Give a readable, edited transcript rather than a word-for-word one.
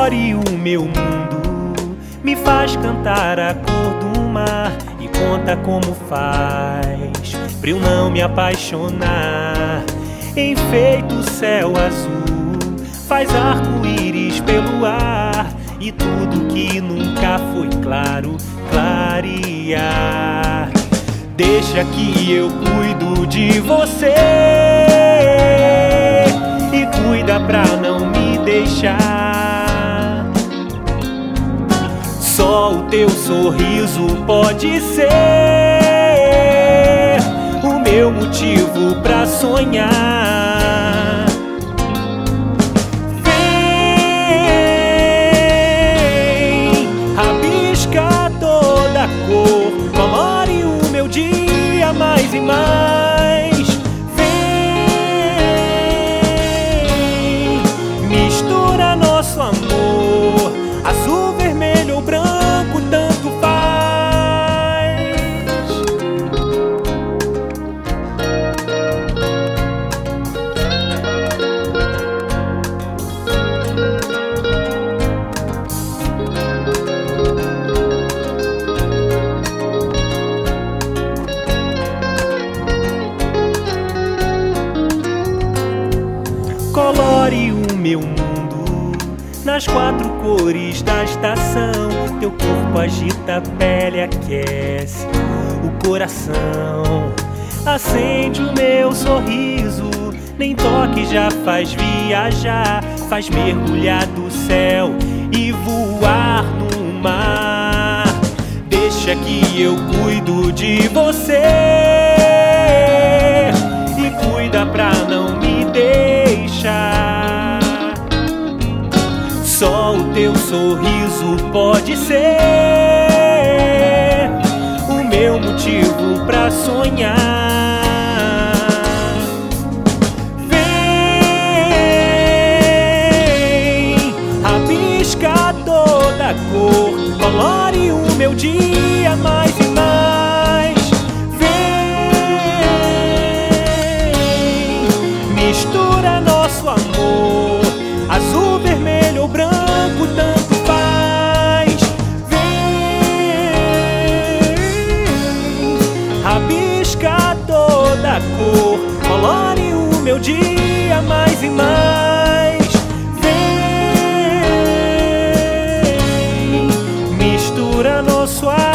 Colore o meu mundo, me faz cantar a cor do mar e conta como faz pra eu não me apaixonar. Enfeita o céu azul, faz arco-íris pelo ar e tudo que nunca foi claro, clarear. Deixa que eu cuido de você e cuida pra não me deixar. Só o teu sorriso pode ser o meu motivo pra sonhar. Vem, rabisca toda a cor, colore o meu dia mais e mais. Vem, mistura nosso amor, azul, vermelho ou branco, tanto faz. Colore o meu mundo nas 4 cores da estação. Teu corpo agita a pele, aquece o coração. Acende o meu sorriso, nem toque já faz viajar. Faz mergulhar do céu e voar no mar. Deixa que eu cuido de você e cuida pra não me deixar. Só o teu sorriso pode ser o meu motivo pra sonhar. Vem, rabisca toda a cor, colore o meu dia mais e mais. Mistura nosso amor, azul, vermelho ou branco, tanto faz. Vem, rabisca toda a cor, colore o meu dia mais e mais. Vem, mistura nosso amor,